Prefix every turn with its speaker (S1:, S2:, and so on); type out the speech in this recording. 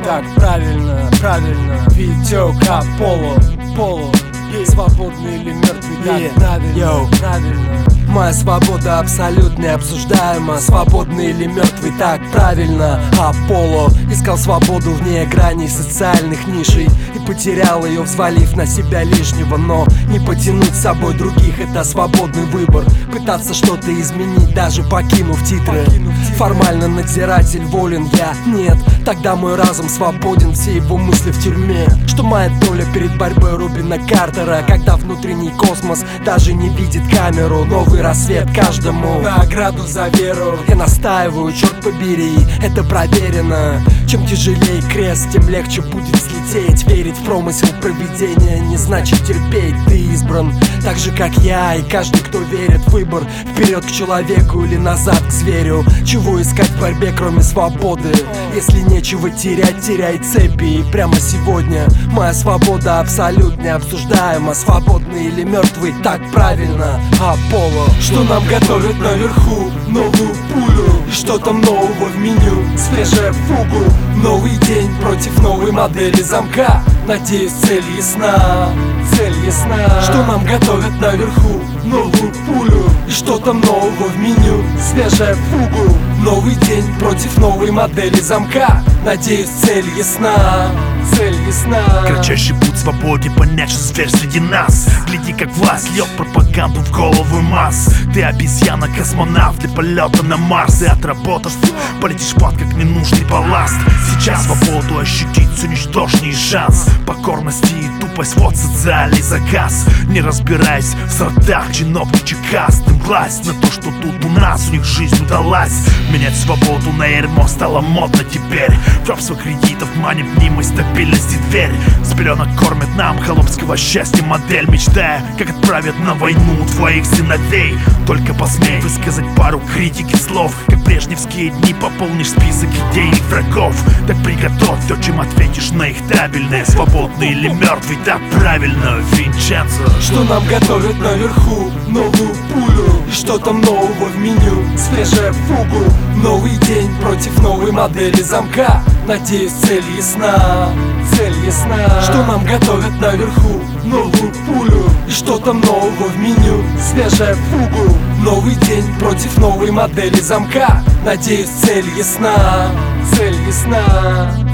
S1: так правильно, правильно. Витек Аполло, Поло. Свободный или мертвый, так правильно, правильно. Моя свобода абсолютно необсуждаема. Свободный или мертвый, так правильно. Аполло искал свободу вне граней социальных нишей и потерял ее, взвалив на себя лишнего. Но не потянуть с собой других — это свободный выбор. Пытаться что-то изменить, даже покинув титры. Формально надзиратель волен, я нет. Тогда мой разум свободен, все его мысли в тюрьме. Что моя доля перед борьбой Рубина Картера, когда внутренний космос даже не видит камеру. Новый рассвет каждому награду за веру. Я настаиваю, черт побери, это проверено. Чем тяжелее крест, тем легче будет слететь. Верить в промысел провидения не значит терпеть. Ты избран так же, как я, и каждый, кто верит в выбор. Вперед к человеку или назад к зверю. Чего искать в борьбе, кроме свободы? Если нечего терять, теряй цепи. И прямо сегодня моя свобода абсолютно необсуждаема. Свободный или мертвый, так правильно. Аполло. Что нам готовят наверху? Новую пулю. И что там нового в меню? Свежая фугу. Новый день против новой модели замка. Надеюсь, цель ясна. Цель ясна. Что нам готовят наверху? Новую пулю. И что там нового в меню? Свежая фугу. Новый день против новой модели замка. Надеюсь, цель ясна. Цель ясна.
S2: Кратчайший путь свободе, понять, что зверь среди нас. Гляди, как власть льет пропаганду в голову масс. Ты обезьяна, космонавт для полета на Марс. И отработав, полетишь под как ненужный балласт. Сейчас свободу ощутить все ничтожней шанс. Покорности и тупость, вот социальный заказ. Не разбираясь в сортах чиновничьих каст. Им власть на то, что тут у нас, у них жизнь удалась. Менять свободу на ярмо стало модно теперь. В рабство кредитов манит мнимость, стабильность и дверь. С пеленок кормят нам холопского счастья модель, мечтая, как отправят на войну твоих сыновей. Только посмей высказать пару критики слов, как брежневские дни пополнишь список идейных врагов. Так приготовь то, чем ответишь на их табельное. Свободный или мертвый, так правильно, Винченцо.
S1: Что нам готовят наверху? Новую пулю. И что там нового в меню? Свежая фугу. Новый день против новой модели замка. Надеюсь, цель ясна. Цель ясна. Что нам готовят наверху? Новую пулю. И что там нового в меню? Свежая фугу. Новый день против новой модели замка. Надеюсь, цель ясна. Цель ясна.